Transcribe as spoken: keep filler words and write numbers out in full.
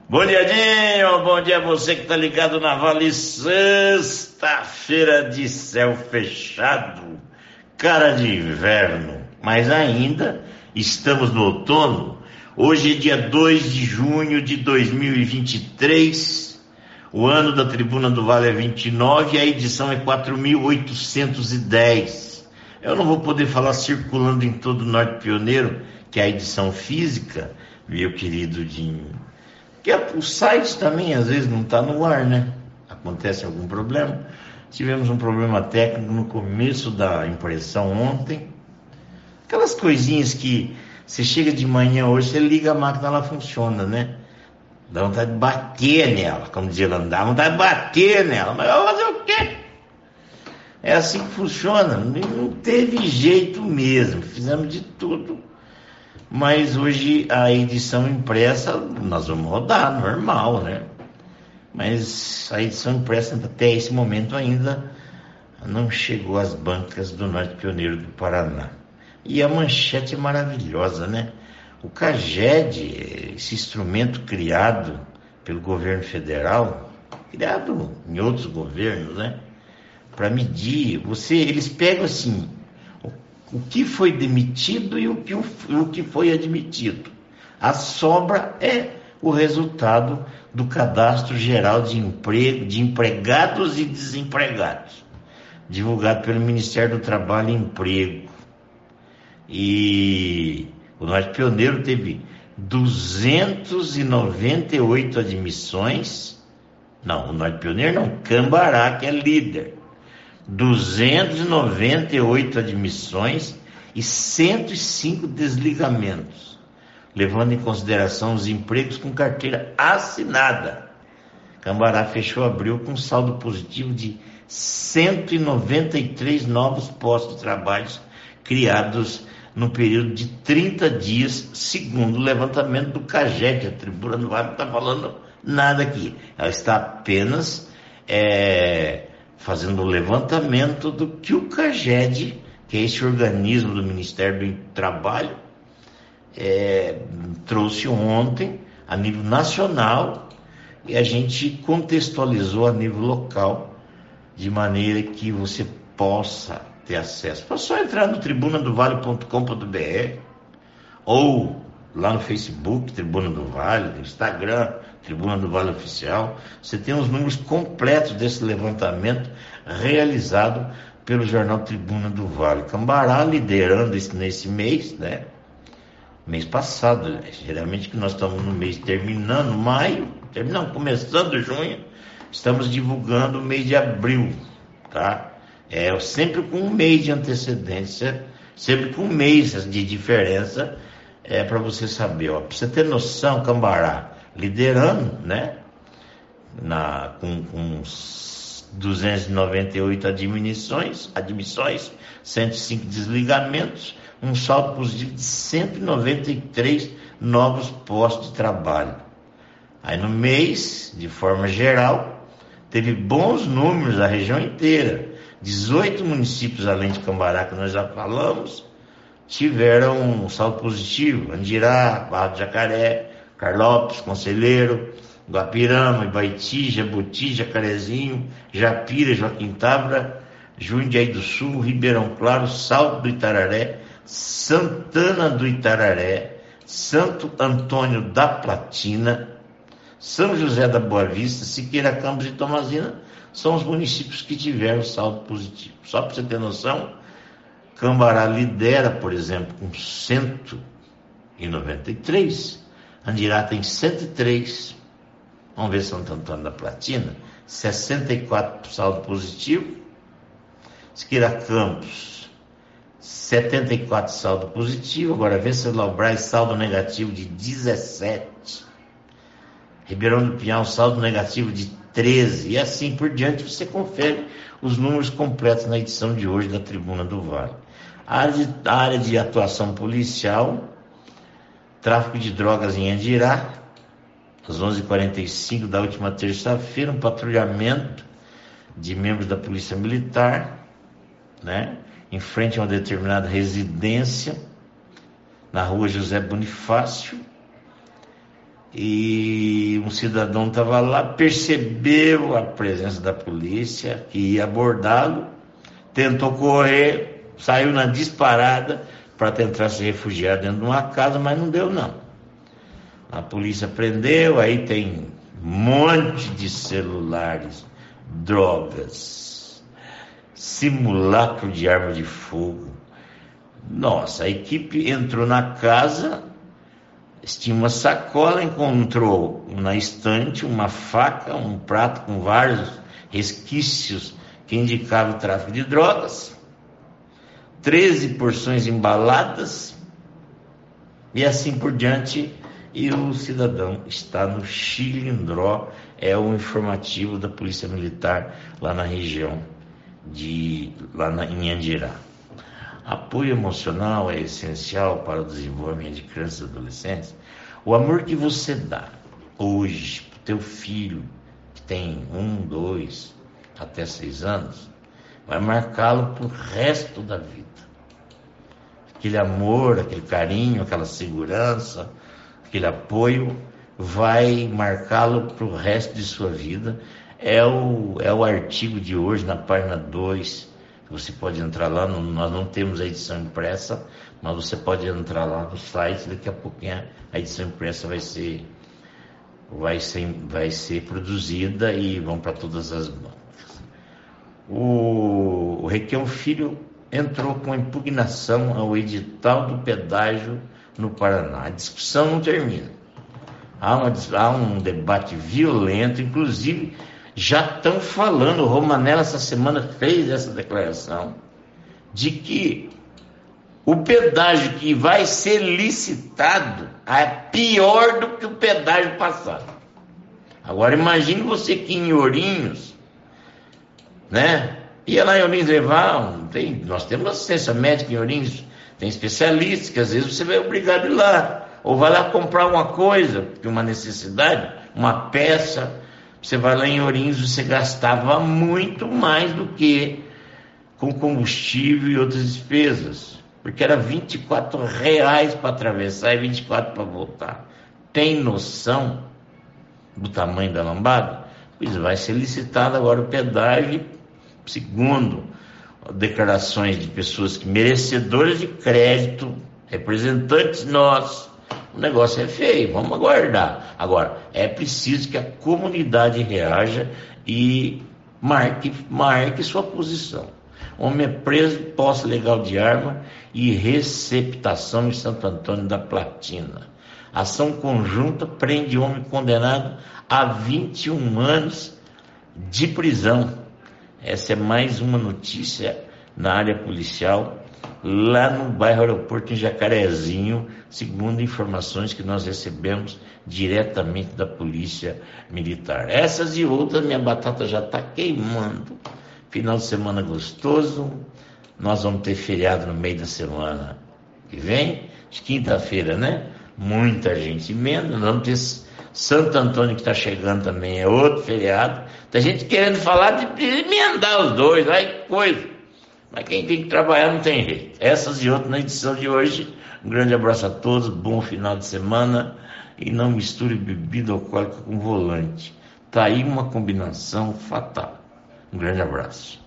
Bom dia, Dinho. Bom dia a você que tá ligado na Vale. Sexta-feira de céu fechado, cara de inverno, mas ainda estamos no outono. Hoje é dia dois de junho de dois mil e vinte e três, o ano da Tribuna do Vale é vinte e nove e a edição é quatro mil oitocentos e dez. Eu não vou poder falar circulando em todo o Norte Pioneiro, que é a edição física, meu querido Dinho. Porque o site também às vezes não está no ar, né? Acontece algum problema. Tivemos um problema técnico no começo da impressão ontem. Aquelas coisinhas que você chega de manhã hoje, você liga a máquina, ela funciona, né? Dá vontade de bater nela, como dizia ela, dá vontade de bater nela. Mas eu vou fazer o quê? É assim que funciona. Não teve jeito mesmo. Fizemos de tudo. Mas hoje a edição impressa, nós vamos rodar, normal, né? Mas a edição impressa até esse momento ainda não chegou às bancas do Norte Pioneiro do Paraná. E a manchete é maravilhosa, né? O CAGED, esse instrumento criado pelo governo federal, criado em outros governos, né? Para medir, você, eles pegam assim, o que foi demitido e o que, o que foi admitido. A sobra é o resultado do Cadastro Geral de Emprego, de Empregados e Desempregados, divulgado pelo Ministério do Trabalho e Emprego. E o Norte Pioneiro teve duzentas e noventa e oito admissões. Não, o Norte Pioneiro não, Cambará, que é líder. duzentas e noventa e oito admissões e cento e cinco desligamentos, levando em consideração os empregos com carteira assinada. Cambará fechou abril com saldo positivo de cento e noventa e três novos postos de trabalho criados no período de trinta dias, segundo o levantamento do CAGED. A Tribuna do Vale não está falando nada aqui, ela está apenas é, fazendo o levantamento do que o CAGED, que é esse organismo do Ministério do Trabalho, é, trouxe ontem a nível nacional e a gente contextualizou a nível local, de maneira que você possa ter acesso. É só entrar no tribuna do vale ponto com ponto b r ou lá no Facebook, Tribuna do Vale, no Instagram, Tribuna do Vale Oficial. Você tem os números completos desse levantamento realizado pelo jornal Tribuna do Vale. Cambará liderando esse, nesse mês, né? Mês passado, né? Geralmente que nós estamos no mês terminando maio, terminando, começando junho, estamos divulgando o mês de abril, tá? É sempre com um mês de antecedência, sempre com um mês de diferença, é para você saber, ó, para você ter noção, Cambará liderando, né? Na, com, com duzentas e noventa e oito admissões, admissões, cento e cinco desligamentos, um saldo positivo de cento e noventa e três novos postos de trabalho. Aí no mês, de forma geral, teve bons números a região inteira. dezoito municípios, além de Cambará, que nós já falamos, tiveram um saldo positivo. Andirá, Barra do Jacaré, Carlópolis, Conselheiro, Guapirama, Ibaiti, Jabuti, Jacarezinho, Japira, Joaquim Távora, Jundiaí do Sul, Ribeirão Claro, Salto do Itararé, Santana do Itararé, Santo Antônio da Platina, São José da Boa Vista, Siqueira Campos e Tomazina são os municípios que tiveram saldo positivo. Só para você ter noção, Cambará lidera, por exemplo, com cento e noventa e três, Andirá tem cento e três, vamos ver Santo Antônio da Platina, sessenta e quatro saldo positivo, Siqueira Campos, setenta e quatro saldo positivo, agora Venceslau Braz, saldo negativo de dezessete, Ribeirão do Pinhal, saldo negativo de treze, e assim por diante. Você confere os números completos na edição de hoje da Tribuna do Vale. A área de, a área de atuação policial, tráfico de drogas em Andirá, às onze e quarenta e cinco da última terça-feira, um patrulhamento de membros da Polícia Militar, né, em frente a uma determinada residência, na rua José Bonifácio, e um cidadão estava lá, percebeu a presença da polícia, que ia abordá-lo, tentou correr, saiu na disparada para tentar se refugiar dentro de uma casa, mas não deu não. A polícia prendeu, aí tem um monte de celulares, drogas, simulacro de arma de fogo. Nossa, a equipe entrou na casa, tinha uma sacola, encontrou na estante uma faca, um prato com vários resquícios que indicavam o tráfico de drogas, treze porções embaladas e assim por diante. E o cidadão está no Chilindró, é o informativo da Polícia Militar lá na região de lá na, em Andirá. Apoio emocional é essencial para o desenvolvimento de crianças e adolescentes. O amor que você dá hoje para o teu filho, que tem um, dois, até seis anos, vai marcá-lo para o resto da vida. Aquele amor, aquele carinho, aquela segurança, aquele apoio vai marcá-lo para o resto de sua vida. É o, é o artigo de hoje, na página dois. Você pode entrar lá, no, nós não temos a edição impressa, mas você pode entrar lá no site, daqui a pouquinho a edição impressa vai ser, vai ser, vai ser produzida e vão para todas as bancas. O, o Requião Filho entrou com impugnação ao edital do pedágio no Paraná. A discussão não termina. Há, uma, há um debate violento, inclusive já estão falando, o Romanella essa semana fez essa declaração, de que o pedágio que vai ser licitado é pior do que o pedágio passado. Agora imagine você que em Ourinhos, né? Ia lá em Ourinhos levar, tem, nós temos assistência médica em Ourinhos, tem especialistas que às vezes você vai obrigado a ir lá, ou vai lá comprar uma coisa, de uma necessidade, uma peça. Você vai lá em Ourinhos, você gastava muito mais do que com combustível e outras despesas, porque era vinte e quatro reais para atravessar e vinte e quatro para voltar. Tem noção do tamanho da lambada? Pois vai ser licitado agora o pedágio, segundo declarações de pessoas que merecedoras de crédito, representantes nossos. O negócio é feio, vamos aguardar. Agora, é preciso que a comunidade reaja e marque, marque sua posição. Homem é preso, posse legal de arma e receptação em Santo Antônio da Platina. Ação conjunta prende homem condenado a vinte e um anos de prisão. Essa é mais uma notícia na área policial, lá no bairro Aeroporto, em Jacarezinho, segundo informações que nós recebemos diretamente da Polícia Militar. Essas e outras, minha batata já está queimando. Final de semana gostoso, nós vamos ter feriado no meio da semana que vem, de quinta-feira, né? Muita gente emenda, nós vamos ter Santo Antônio que está chegando também, é outro feriado. Tem gente querendo falar de emendar os dois, aí coisa. Mas quem tem que trabalhar não tem jeito. Essas e outras na edição de hoje. Um grande abraço a todos, bom final de semana. E não misture bebida alcoólica com volante. Tá aí uma combinação fatal. Um grande abraço.